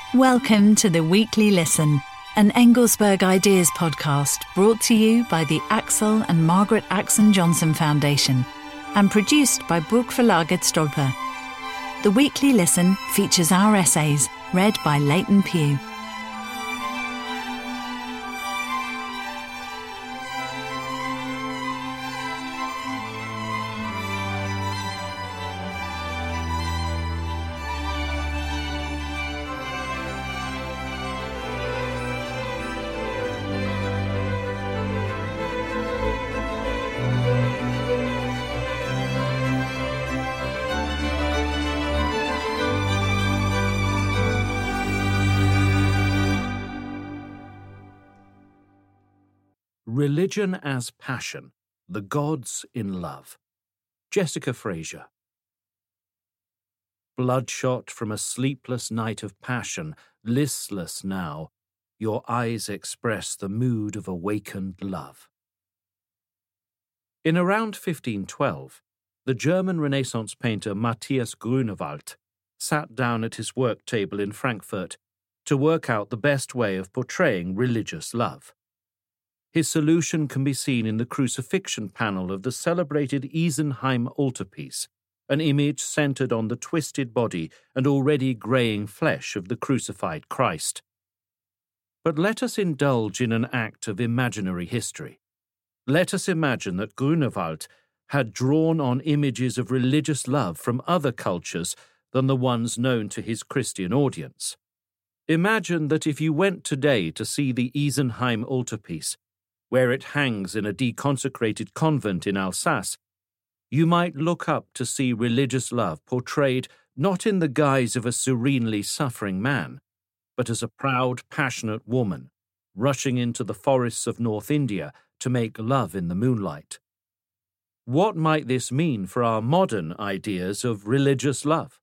Welcome to the Weekly Listen, an Engelsberg Ideas podcast brought to you by the Axel and Margaret Axon Johnson Foundation and produced by Burgverlaget Stolper. The Weekly Listen features our essays read by Leighton Pugh. Religion as Passion, The Gods in Love. Jessica Fraser. Bloodshot from a sleepless night of passion, listless now, your eyes express the mood of awakened love. In around 1512, the German Renaissance painter Matthias Grunewald sat down at his work table in Frankfurt to work out the best way of portraying religious love. His solution can be seen in the crucifixion panel of the celebrated Isenheim altarpiece, an image centered on the twisted body and already greying flesh of the crucified Christ. But let us indulge in an act of imaginary history. Let us imagine that Grunewald had drawn on images of religious love from other cultures than the ones known to his Christian audience. Imagine that if you went today to see the Isenheim altarpiece, where it hangs in a deconsecrated convent in Alsace, you might look up to see religious love portrayed not in the guise of a serenely suffering man, but as a proud, passionate woman, rushing into the forests of North India to make love in the moonlight. What might this mean for our modern ideas of religious love?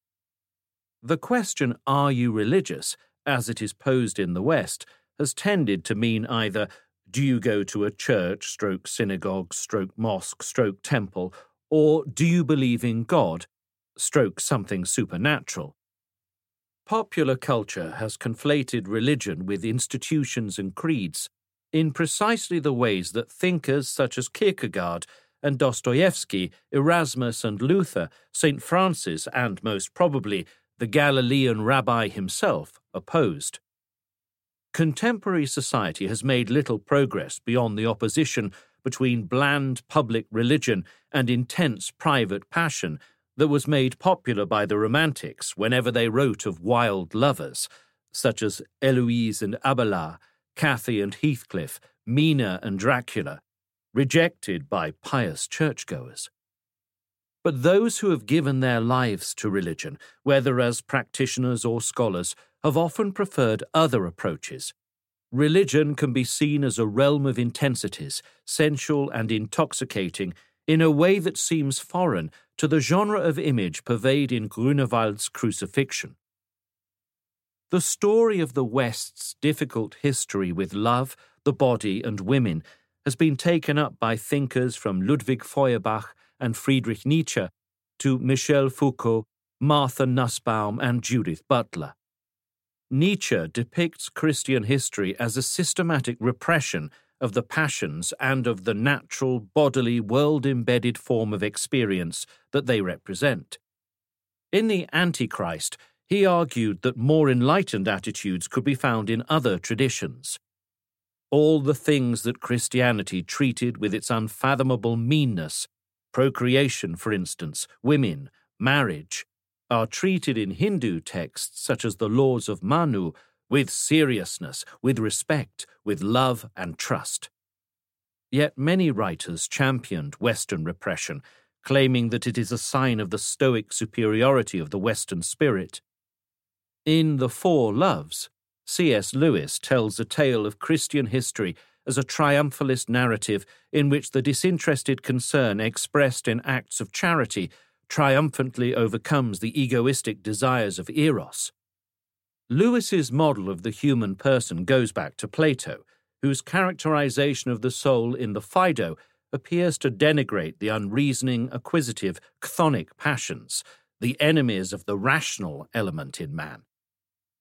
The question, "Are you religious?" as it is posed in the West, has tended to mean either do you go to a church, synagogue, mosque, temple, or do you believe in God, something supernatural? Popular culture has conflated religion with institutions and creeds in precisely the ways that thinkers such as Kierkegaard and Dostoevsky, Erasmus and Luther, St. Francis, and most probably the Galilean rabbi himself opposed. Contemporary society has made little progress beyond the opposition between bland public religion and intense private passion that was made popular by the Romantics whenever they wrote of wild lovers, such as Eloise and Abelard, Cathy and Heathcliff, Mina and Dracula, rejected by pious churchgoers. But those who have given their lives to religion, whether as practitioners or scholars, have often preferred other approaches. Religion can be seen as a realm of intensities, sensual and intoxicating, in a way that seems foreign to the genre of image purveyed in Grunewald's crucifixion. The story of the West's difficult history with love, the body, and women has been taken up by thinkers from Ludwig Feuerbach and Friedrich Nietzsche to Michel Foucault, Martha Nussbaum, and Judith Butler. Nietzsche depicts Christian history as a systematic repression of the passions and of the natural, bodily, world-embedded form of experience that they represent. In The Antichrist, he argued that more enlightened attitudes could be found in other traditions. All the things that Christianity treated with its unfathomable meanness, procreation, for instance, women, marriage, are treated in Hindu texts such as the laws of Manu with seriousness, with respect, with love and trust. Yet many writers championed Western repression, claiming that it is a sign of the stoic superiority of the Western spirit. In The Four Loves, C.S. Lewis tells a tale of Christian history as a triumphalist narrative in which the disinterested concern expressed in acts of charity triumphantly overcomes the egoistic desires of Eros. Lewis's model of the human person goes back to Plato, whose characterization of the soul in the Phaedo appears to denigrate the unreasoning, acquisitive, chthonic passions, the enemies of the rational element in man.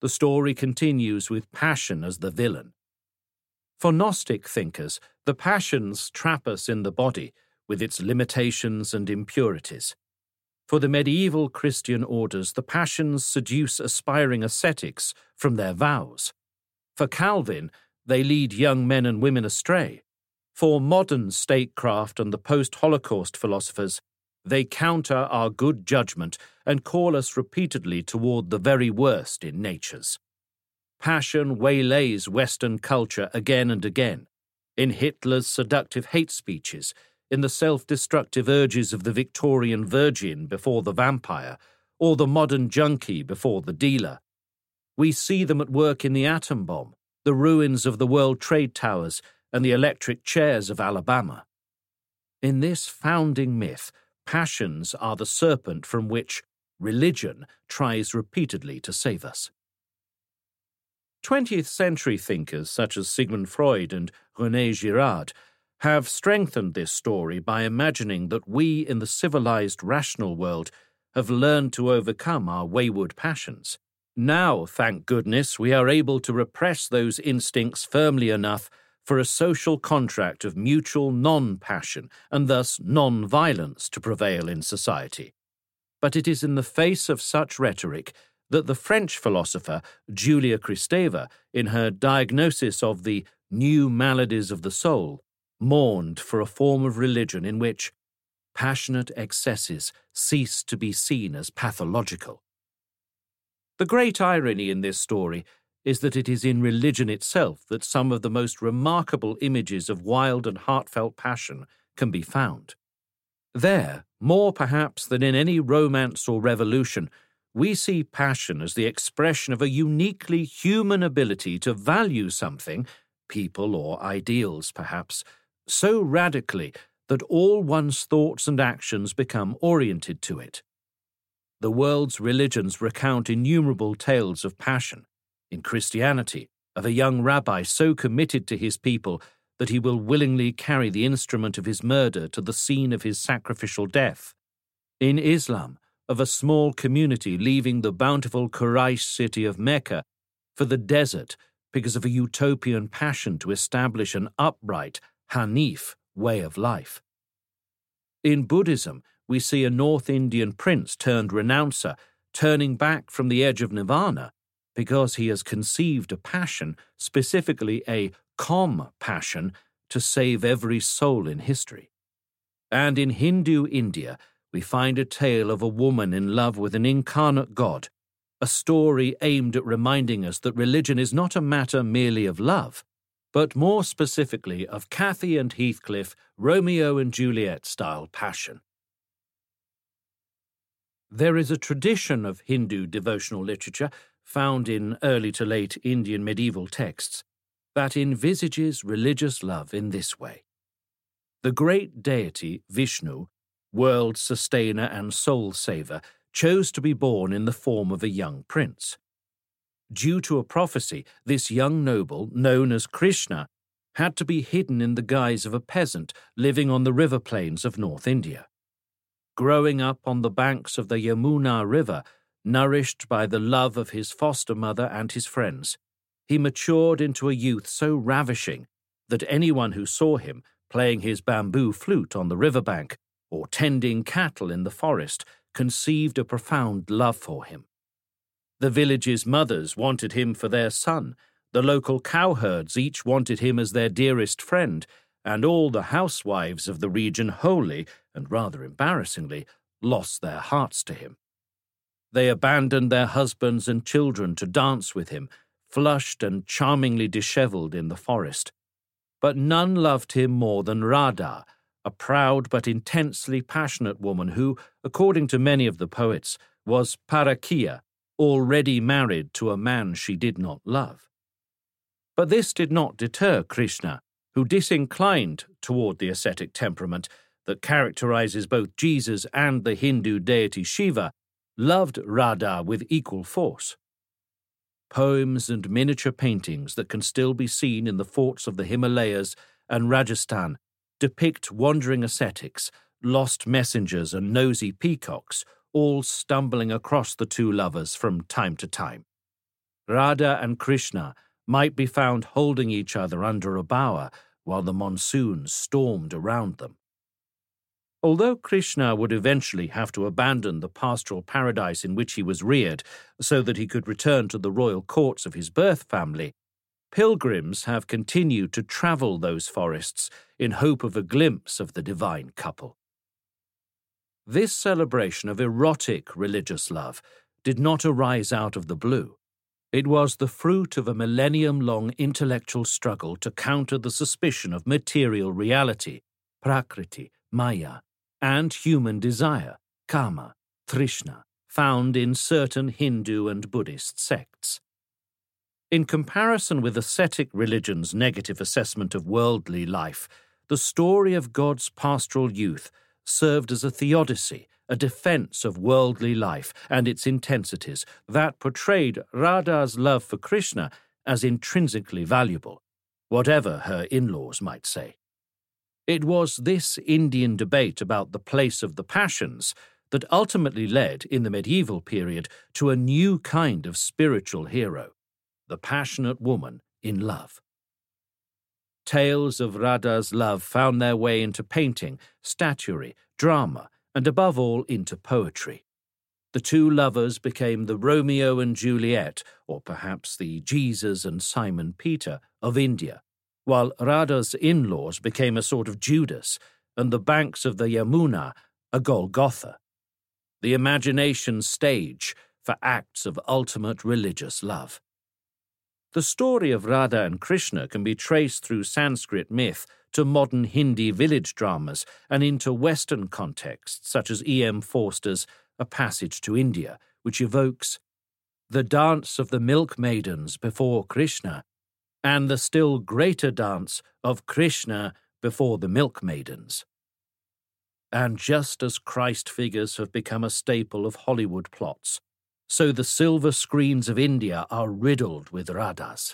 the story continues with passion as the villain. For Gnostic thinkers, the passions trap us in the body with its limitations and impurities. For the medieval Christian orders, the passions seduce aspiring ascetics from their vows. For Calvin, they lead young men and women astray. For modern statecraft and the post-Holocaust philosophers, they counter our good judgment and call us repeatedly toward the very worst in natures. Passion waylays Western culture again and again, in Hitler's seductive hate speeches, in the self-destructive urges of the Victorian virgin before the vampire, or the modern junkie before the dealer. We see them at work in the atom bomb, the ruins of the World Trade Towers, and the electric chairs of Alabama. In this founding myth, passions are the serpent from which religion tries repeatedly to save us. 20th century thinkers such as Sigmund Freud and René Girard have strengthened this story by imagining that we in the civilized rational world have learned to overcome our wayward passions. Now, thank goodness, we are able to repress those instincts firmly enough for a social contract of mutual non-passion and thus non-violence to prevail in society. But it is in the face of such rhetoric that the French philosopher Julia Kristeva, in her diagnosis of the new maladies of the soul, mourned for a form of religion in which passionate excesses cease to be seen as pathological. The great irony in this story is that it is in religion itself that some of the most remarkable images of wild and heartfelt passion can be found. There, more perhaps than in any romance or revolution, we see passion as the expression of a uniquely human ability to value something, people or ideals perhaps, so radically that all one's thoughts and actions become oriented to it. The world's religions recount innumerable tales of passion. In Christianity, of a young rabbi so committed to his people that he will willingly carry the instrument of his murder to the scene of his sacrificial death. In Islam, of a small community leaving the bountiful Quraysh city of Mecca for the desert because of a utopian passion to establish an upright, Hanif way of life. In Buddhism, we see a North Indian prince turned renouncer turning back from the edge of nirvana because he has conceived a passion, specifically a compassion, to save every soul in history. And in Hindu India, we find a tale of a woman in love with an incarnate God, a story aimed at reminding us that religion is not a matter merely of love, but more specifically of Cathy and Heathcliff, Romeo and Juliet-style passion. There is a tradition of Hindu devotional literature, found in early to late Indian medieval texts, that envisages religious love in this way. The great deity, Vishnu, world sustainer and soul saver, chose to be born in the form of a young prince. Due to a prophecy, this young noble, known as Krishna, had to be hidden in the guise of a peasant living on the river plains of North India. Growing up on the banks of the Yamuna River, nourished by the love of his foster mother and his friends, he matured into a youth so ravishing that anyone who saw him playing his bamboo flute on the riverbank or tending cattle in the forest conceived a profound love for him. The village's mothers wanted him for their son, the local cowherds each wanted him as their dearest friend, and all the housewives of the region wholly, and rather embarrassingly, lost their hearts to him. They abandoned their husbands and children to dance with him, flushed and charmingly dishevelled in the forest. But none loved him more than Radha, a proud but intensely passionate woman who, according to many of the poets, was Parakiya, already married to a man she did not love. But this did not deter Krishna, who, disinclined toward the ascetic temperament that characterizes both Jesus and the Hindu deity Shiva, loved Radha with equal force. Poems and miniature paintings that can still be seen in the forts of the Himalayas and Rajasthan depict wandering ascetics, lost messengers and nosy peacocks, all stumbling across the two lovers from time to time. Radha and Krishna might be found holding each other under a bower while the monsoon stormed around them. Although Krishna would eventually have to abandon the pastoral paradise in which he was reared so that he could return to the royal courts of his birth family, pilgrims have continued to travel those forests in hope of a glimpse of the divine couple. This celebration of erotic religious love did not arise out of the blue. It was the fruit of a millennium-long intellectual struggle to counter the suspicion of material reality, prakriti, maya, and human desire, kama, trishna, found in certain Hindu and Buddhist sects. In comparison with ascetic religion's negative assessment of worldly life, the story of God's pastoral youth served as a theodicy, a defense of worldly life and its intensities that portrayed Radha's love for Krishna as intrinsically valuable, whatever her in-laws might say. It was this Indian debate about the place of the passions that ultimately led, in the medieval period, to a new kind of spiritual hero, the passionate woman in love. Tales of Radha's love found their way into painting, statuary, drama, and above all into poetry. The two lovers became the Romeo and Juliet, or perhaps the Jesus and Simon Peter, of India, while Radha's in-laws became a sort of Judas, and the banks of the Yamuna a Golgotha, the imagination stage for acts of ultimate religious love. The story of Radha and Krishna can be traced through Sanskrit myth to modern Hindi village dramas and into Western contexts such as E.M. Forster's A Passage to India, which evokes the dance of the milk maidens before Krishna and the still greater dance of Krishna before the milk maidens. And just as Christ figures have become a staple of Hollywood plots, so the silver screens of India are riddled with Radhas.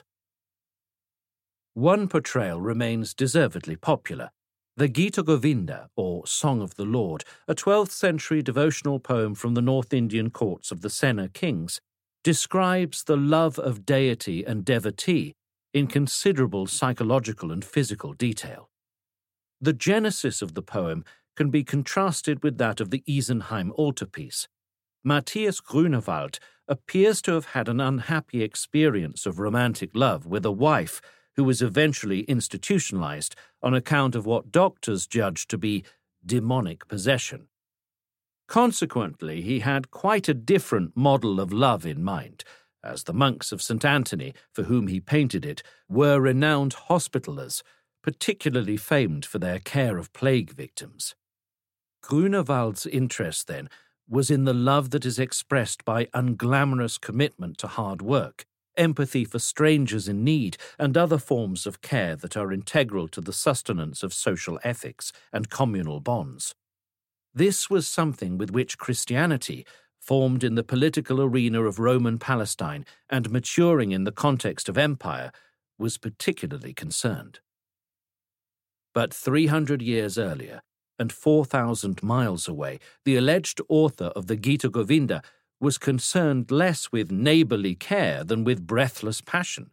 One portrayal remains deservedly popular, the Gita Govinda, or Song of the Lord, a 12th century devotional poem from the North Indian courts of the Sena kings, describes the love of deity and devotee in considerable psychological and physical detail. The genesis of the poem can be contrasted with that of the Isenheim altarpiece. Matthias Grunewald appears to have had an unhappy experience of romantic love with a wife who was eventually institutionalized on account of what doctors judged to be demonic possession. Consequently, he had quite a different model of love in mind, as the monks of St. Anthony, for whom he painted it, were renowned hospitallers, particularly famed for their care of plague victims. Grunewald's interest, then, was in the love that is expressed by unglamorous commitment to hard work, empathy for strangers in need, and other forms of care that are integral to the sustenance of social ethics and communal bonds. This was something with which Christianity, formed in the political arena of Roman Palestine and maturing in the context of empire, was particularly concerned. But 300 years earlier, and 4,000 miles away, the alleged author of the Gita Govinda was concerned less with neighborly care than with breathless passion.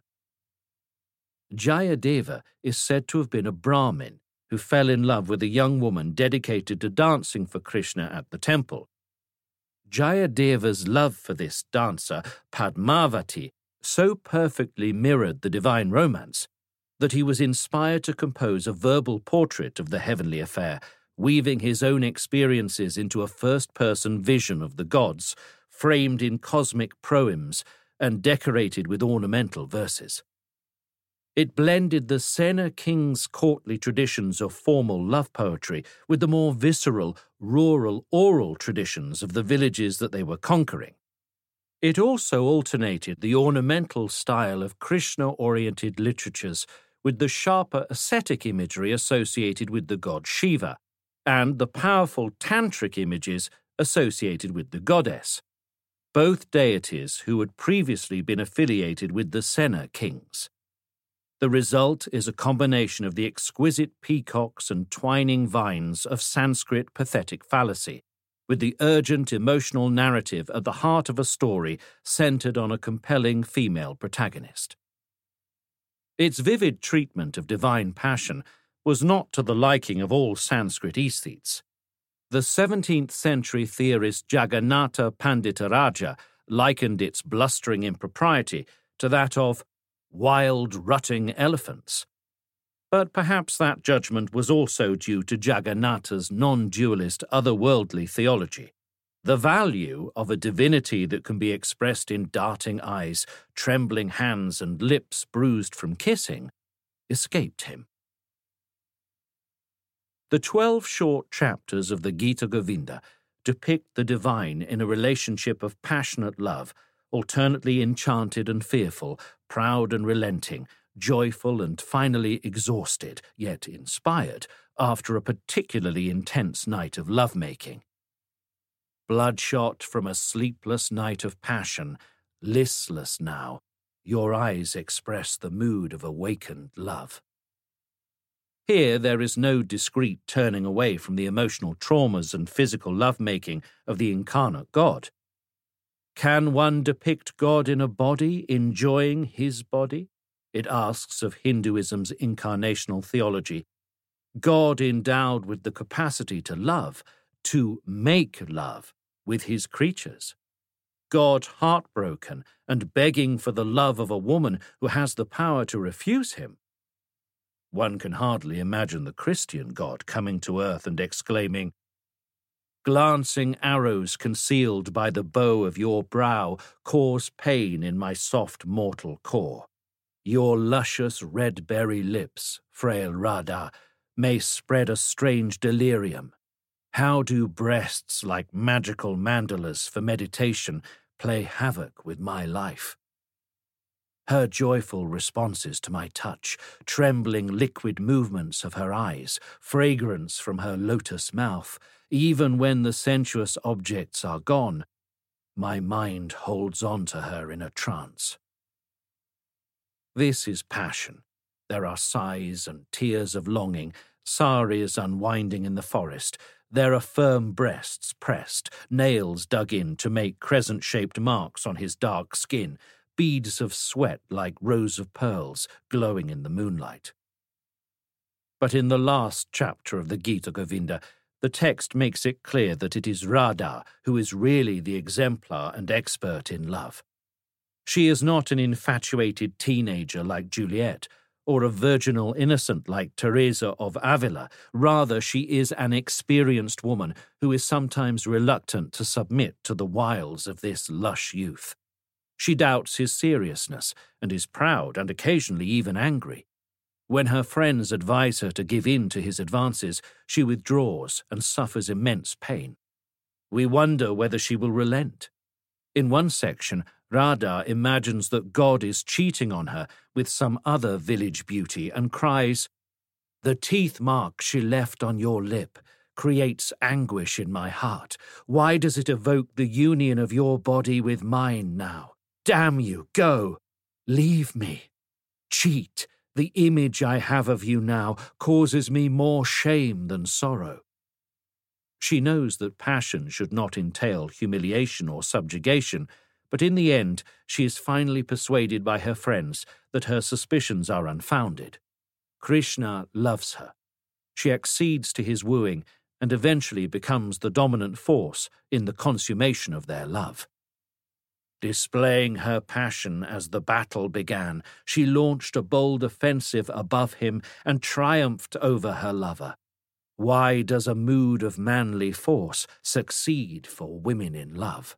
Jayadeva is said to have been a Brahmin who fell in love with a young woman dedicated to dancing for Krishna at the temple. Jayadeva's love for this dancer, Padmavati, so perfectly mirrored the divine romance that he was inspired to compose a verbal portrait of the heavenly affair, weaving his own experiences into a first-person vision of the gods, framed in cosmic proems and decorated with ornamental verses. It blended the Sena kings' courtly traditions of formal love poetry with the more visceral, rural, oral traditions of the villages that they were conquering. It also alternated the ornamental style of Krishna-oriented literatures with the sharper ascetic imagery associated with the god Shiva, and the powerful tantric images associated with the goddess, both deities who had previously been affiliated with the Sena kings. The result is a combination of the exquisite peacocks and twining vines of Sanskrit pathetic fallacy, with the urgent emotional narrative at the heart of a story centered on a compelling female protagonist. Its vivid treatment of divine passion was not to the liking of all Sanskrit aesthetes. The 17th century theorist Jagannatha Panditaraja likened its blustering impropriety to that of wild, rutting elephants. But perhaps that judgment was also due to Jagannatha's non-dualist otherworldly theology. The value of a divinity that can be expressed in darting eyes, trembling hands, and lips bruised from kissing escaped him. The 12 short chapters of the Gita Govinda depict the divine in a relationship of passionate love, alternately enchanted and fearful, proud and relenting, joyful and finally exhausted, yet inspired, after a particularly intense night of lovemaking. Bloodshot from a sleepless night of passion, listless now, your eyes express the mood of awakened love. Here there is no discreet turning away from the emotional traumas and physical lovemaking of the incarnate God. Can one depict God in a body, enjoying his body? It asks of Hinduism's incarnational theology. God endowed with the capacity to love, to make love with his creatures. God heartbroken and begging for the love of a woman who has the power to refuse him. One can hardly imagine the Christian God coming to earth and exclaiming, "Glancing arrows concealed by the bow of your brow cause pain in my soft mortal core. Your luscious red berry lips, frail Radha, may spread a strange delirium. How do breasts like magical mandalas for meditation play havoc with my life?" Her joyful responses to my touch, trembling liquid movements of her eyes, fragrance from her lotus mouth, even when the sensuous objects are gone, my mind holds on to her in a trance. This is passion. There are sighs and tears of longing, saris unwinding in the forest. There are firm breasts pressed, nails dug in to make crescent-shaped marks on his dark skin, beads of sweat like rows of pearls glowing in the moonlight. But in the last chapter of the Gita Govinda, the text makes it clear that it is Radha who is really the exemplar and expert in love. She is not an infatuated teenager like Juliet, or a virginal innocent like Teresa of Avila. Rather, she is an experienced woman who is sometimes reluctant to submit to the wiles of this lush youth. She doubts his seriousness and is proud and occasionally even angry. When her friends advise her to give in to his advances, she withdraws and suffers immense pain. We wonder whether she will relent. In one section, Radha imagines that God is cheating on her with some other village beauty and cries, "The teeth mark she left on your lip creates anguish in my heart. Why does it evoke the union of your body with mine now? Damn you, go! Leave me! Cheat! The image I have of you now causes me more shame than sorrow." She knows that passion should not entail humiliation or subjugation, but in the end she is finally persuaded by her friends that her suspicions are unfounded. Krishna loves her. She accedes to his wooing and eventually becomes the dominant force in the consummation of their love. Displaying her passion as the battle began, she launched a bold offensive above him and triumphed over her lover. Why does a mood of manly force succeed for women in love?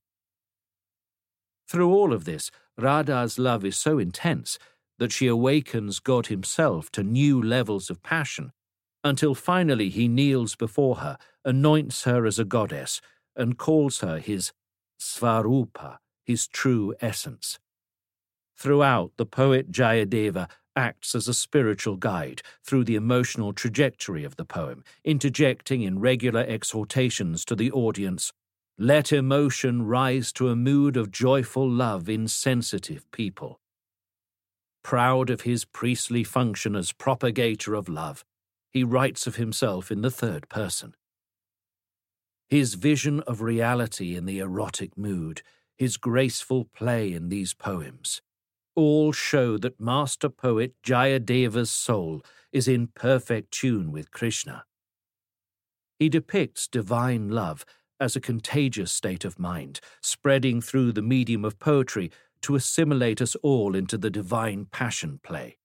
Through all of this, Radha's love is so intense that she awakens God himself to new levels of passion, until finally he kneels before her, anoints her as a goddess, and calls her his Svarupa, his true essence. Throughout, the poet Jayadeva acts as a spiritual guide through the emotional trajectory of the poem, interjecting in regular exhortations to the audience, "Let emotion rise to a mood of joyful love in sensitive people." Proud of his priestly function as propagator of love, he writes of himself in the third person. His vision of reality in the erotic mood, his graceful play in these poems, all show that master poet Jayadeva's soul is in perfect tune with Krishna. He depicts divine love as a contagious state of mind, spreading through the medium of poetry to assimilate us all into the divine passion play.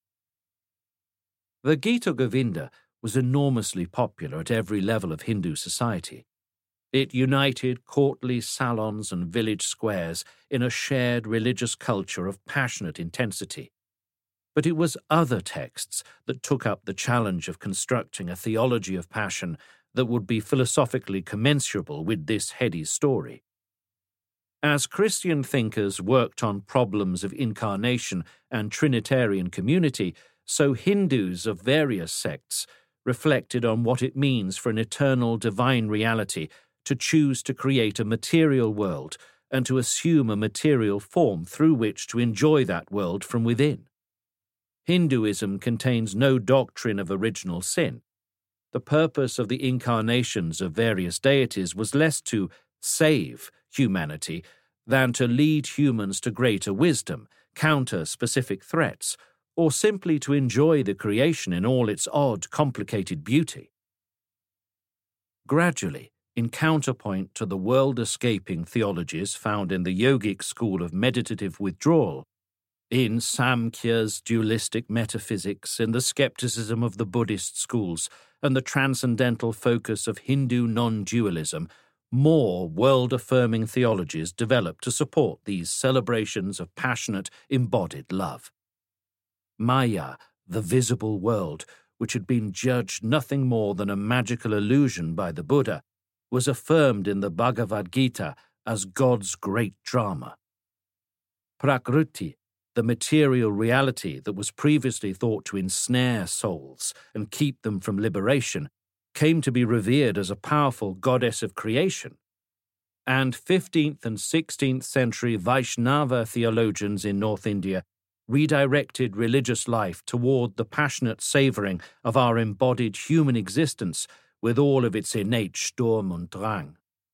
The Gita Govinda was enormously popular at every level of Hindu society. It united courtly salons and village squares in a shared religious culture of passionate intensity. But it was other texts that took up the challenge of constructing a theology of passion that would be philosophically commensurable with this heady story. As Christian thinkers worked on problems of incarnation and Trinitarian community, so Hindus of various sects reflected on what it means for an eternal divine reality to choose to create a material world and to assume a material form through which to enjoy that world from within. Hinduism contains no doctrine of original sin. The purpose of the incarnations of various deities was less to save humanity than to lead humans to greater wisdom, counter specific threats, or simply to enjoy the creation in all its odd, complicated beauty. Gradually, in counterpoint to the world-escaping theologies found in the yogic school of meditative withdrawal, in Samkhya's dualistic metaphysics, in the skepticism of the Buddhist schools, and the transcendental focus of Hindu non-dualism, more world-affirming theologies developed to support these celebrations of passionate, embodied love. Maya, the visible world, which had been judged nothing more than a magical illusion by the Buddha, was affirmed in the Bhagavad Gita as God's great drama. Prakriti, the material reality that was previously thought to ensnare souls and keep them from liberation, came to be revered as a powerful goddess of creation. And 15th and 16th century Vaishnava theologians in North India redirected religious life toward the passionate savouring of our embodied human existence with all of its innate Sturm und Drang.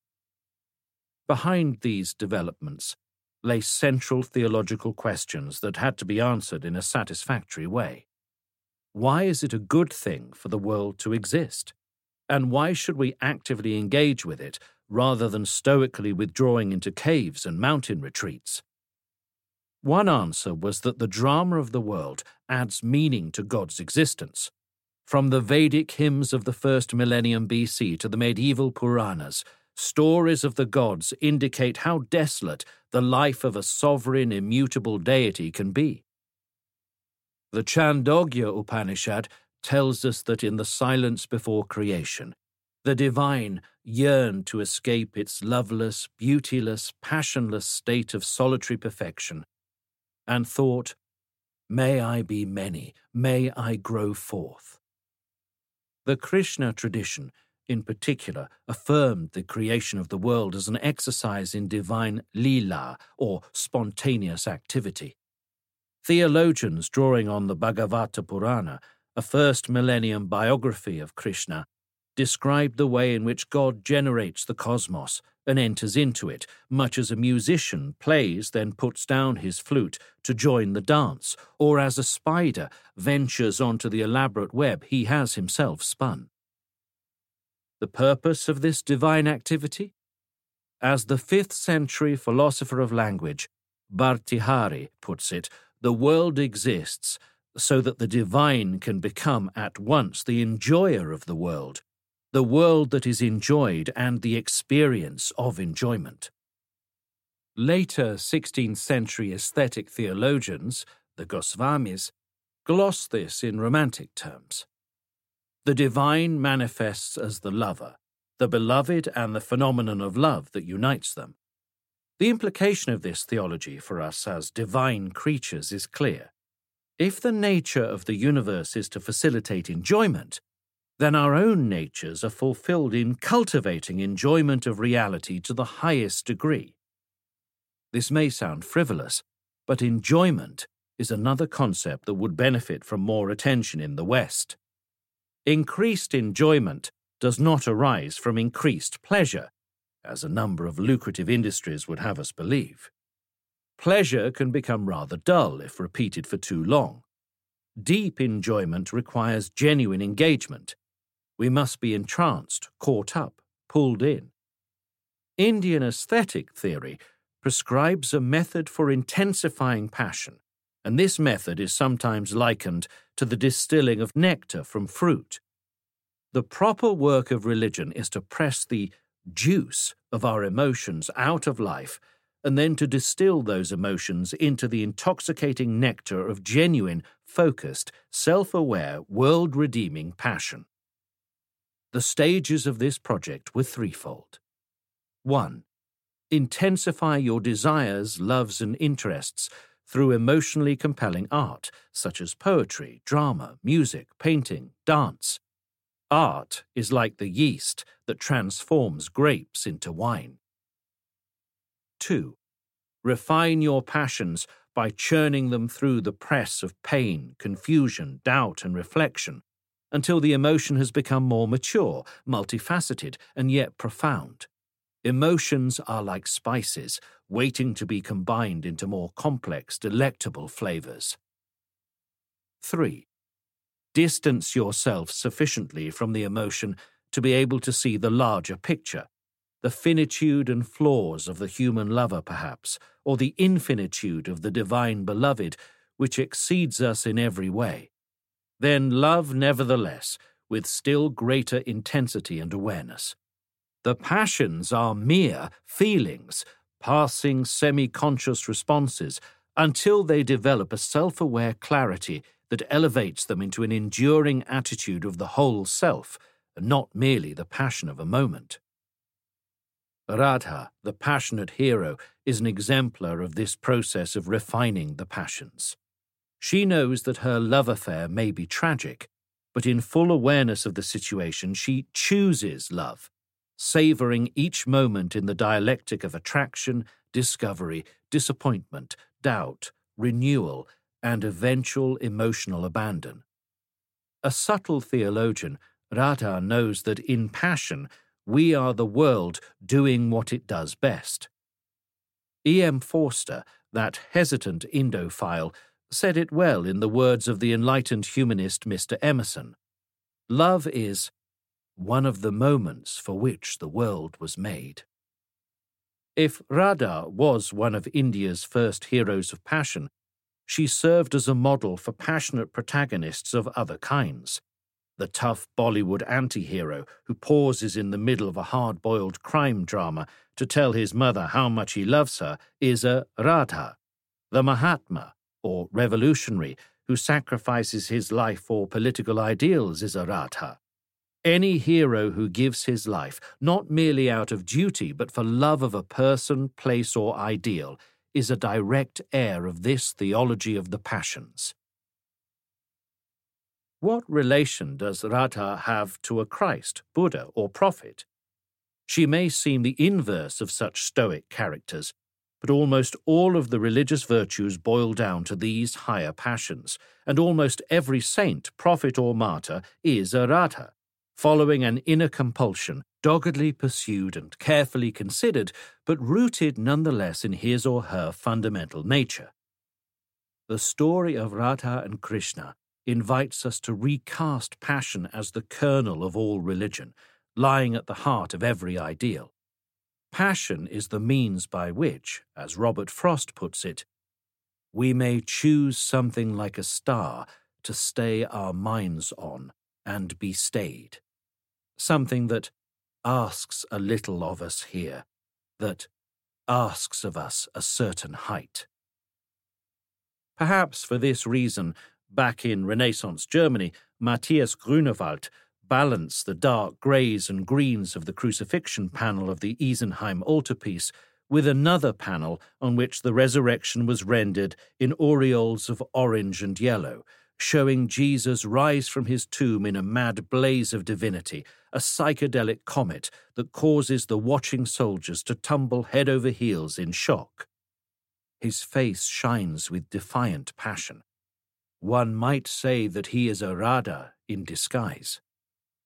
Behind these developments lay central theological questions that had to be answered in a satisfactory way. Why is it a good thing for the world to exist? And why should we actively engage with it rather than stoically withdrawing into caves and mountain retreats? One answer was that the drama of the world adds meaning to God's existence. From the Vedic hymns of the first millennium BC to the medieval Puranas, stories of the gods indicate how desolate the life of a sovereign, immutable deity can be. The Chandogya Upanishad tells us that in the silence before creation, the divine yearned to escape its loveless, beautyless, passionless state of solitary perfection, and thought, "May I be many, may I grow forth." The Krishna tradition, in particular, affirmed the creation of the world as an exercise in divine lila, or spontaneous activity. Theologians drawing on the Bhagavata Purana, a first millennium biography of Krishna, described the way in which God generates the cosmos and enters into it, much as a musician plays, then puts down his flute to join the dance, or as a spider ventures onto the elaborate web he has himself spun. The purpose of this divine activity? As the 5th century philosopher of language, Bhartrihari, puts it, the world exists so that the divine can become at once the enjoyer of the world that is enjoyed and the experience of enjoyment. Later 16th century aesthetic theologians, the Goswamis, gloss this in romantic terms. The divine manifests as the lover, the beloved and the phenomenon of love that unites them. The implication of this theology for us as divine creatures is clear. If the nature of the universe is to facilitate enjoyment, then our own natures are fulfilled in cultivating enjoyment of reality to the highest degree. This may sound frivolous, but enjoyment is another concept that would benefit from more attention in the West. Increased enjoyment does not arise from increased pleasure, as a number of lucrative industries would have us believe. Pleasure can become rather dull if repeated for too long. Deep enjoyment requires genuine engagement. We must be entranced, caught up, pulled in. Indian aesthetic theory prescribes a method for intensifying passion, and this method is sometimes likened to the distilling of nectar from fruit. The proper work of religion is to press the juice of our emotions out of life and then to distill those emotions into the intoxicating nectar of genuine, focused, self-aware, world-redeeming passion. The stages of this project were threefold. 1. Intensify your desires, loves, and interests through emotionally compelling art, such as poetry, drama, music, painting, dance. Art is like the yeast that transforms grapes into wine. 2. Refine your passions by churning them through the press of pain, confusion, doubt, and reflection, until the emotion has become more mature, multifaceted, and yet profound. Emotions are like spices, waiting to be combined into more complex, delectable flavors. 3. Distance yourself sufficiently from the emotion to be able to see the larger picture, the finitude and flaws of the human lover perhaps, or the infinitude of the divine beloved, which exceeds us in every way. Then love nevertheless, with still greater intensity and awareness. The passions are mere feelings, passing semi-conscious responses, until they develop a self-aware clarity that elevates them into an enduring attitude of the whole self, and not merely the passion of a moment. Radha, the passionate hero, is an exemplar of this process of refining the passions. She knows that her love affair may be tragic, but in full awareness of the situation, she chooses love, savoring each moment in the dialectic of attraction, discovery, disappointment, doubt, renewal, and eventual emotional abandon. A subtle theologian, Radha knows that in passion, we are the world doing what it does best. E.M. Forster, that hesitant Indophile, said it well in the words of the enlightened humanist Mr. Emerson. Love is one of the moments for which the world was made. If Radha was one of India's first heroes of passion, she served as a model for passionate protagonists of other kinds. The tough Bollywood anti-hero who pauses in the middle of a hard-boiled crime drama to tell his mother how much he loves her is a Radha. The Mahatma, or revolutionary, who sacrifices his life for political ideals is a Radha. Any hero who gives his life, not merely out of duty but for love of a person, place, or ideal, is a direct heir of this theology of the passions. What relation does Radha have to a Christ, Buddha, or prophet? She may seem the inverse of such stoic characters, but almost all of the religious virtues boil down to these higher passions, and almost every saint, prophet, or martyr is a Radha, following an inner compulsion, doggedly pursued and carefully considered, but rooted nonetheless in his or her fundamental nature. The story of Radha and Krishna invites us to recast passion as the kernel of all religion, lying at the heart of every ideal. Passion is the means by which, as Robert Frost puts it, we may choose something like a star to stay our minds on and be stayed. Something that asks a little of us here, that asks of us a certain height. Perhaps for this reason, back in Renaissance Germany, Matthias Grunewald balanced the dark greys and greens of the crucifixion panel of the Isenheim altarpiece with another panel on which the resurrection was rendered in aureoles of orange and yellow, showing Jesus rise from his tomb in a mad blaze of divinity, a psychedelic comet that causes the watching soldiers to tumble head over heels in shock. His face shines with defiant passion. One might say that he is a Radha in disguise.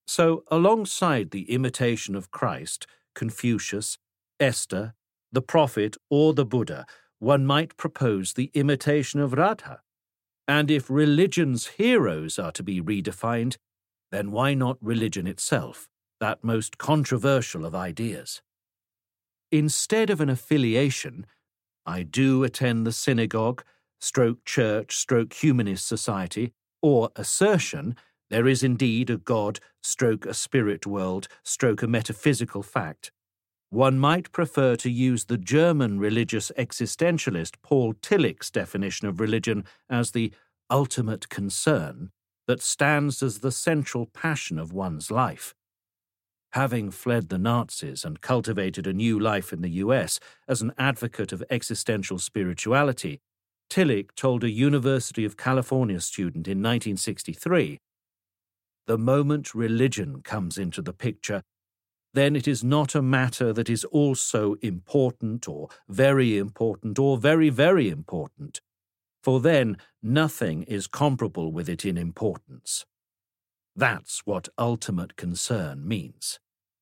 So, alongside the imitation of Christ, Confucius, Esther, the prophet, or the Buddha, one might propose the imitation of Radha. And if religion's heroes are to be redefined, then why not religion itself, that most controversial of ideas? Instead of an affiliation, I do attend the synagogue, church, humanist society, or assertion, there is indeed a God, a spirit world, a metaphysical fact. One might prefer to use the German religious existentialist Paul Tillich's definition of religion as the ultimate concern that stands as the central passion of one's life. Having fled the Nazis and cultivated a new life in the US as an advocate of existential spirituality, Tillich told a University of California student in 1963, "The moment religion comes into the picture, then it is not a matter that is also important or very very, very important, for then nothing is comparable with it in importance. That's what ultimate concern means."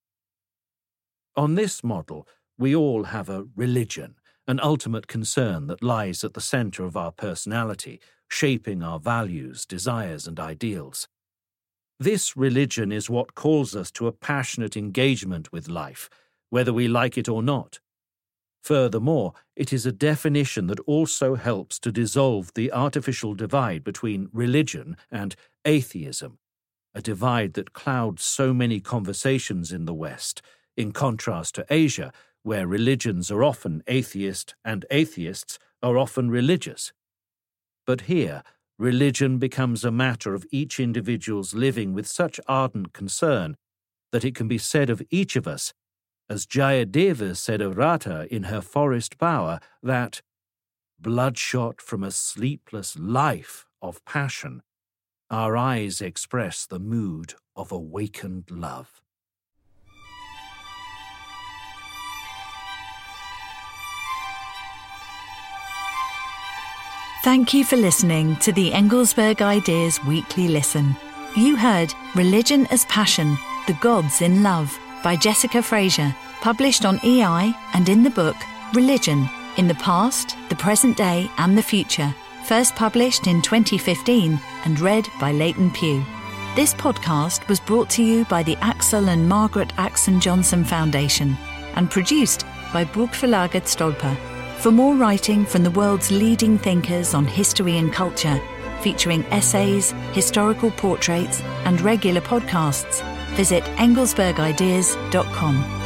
On this model, we all have a religion, an ultimate concern that lies at the center of our personality, shaping our values, desires, and ideals. This religion is what calls us to a passionate engagement with life, whether we like it or not. Furthermore, it is a definition that also helps to dissolve the artificial divide between religion and atheism, a divide that clouds so many conversations in the West, in contrast to Asia, where religions are often atheist and atheists are often religious. But here, religion becomes a matter of each individual's living with such ardent concern that it can be said of each of us, as Jayadeva said of Radha in her forest bower, that bloodshot from a sleepless life of passion, our eyes express the mood of awakened love. Thank you for listening to the Engelsberg Ideas Weekly Listen. You heard Religion as Passion, The Gods in Love by Jessica Fraser, published on EI and in the book Religion, in the Past, the Present Day and the Future, first published in 2015 and read by Leighton Pugh. This podcast was brought to you by the Axel and Margaret Axon Johnson Foundation and produced by Buchverlaget Stolper. For more writing from the world's leading thinkers on history and culture, featuring essays, historical portraits, and regular podcasts, visit engelsbergideas.com.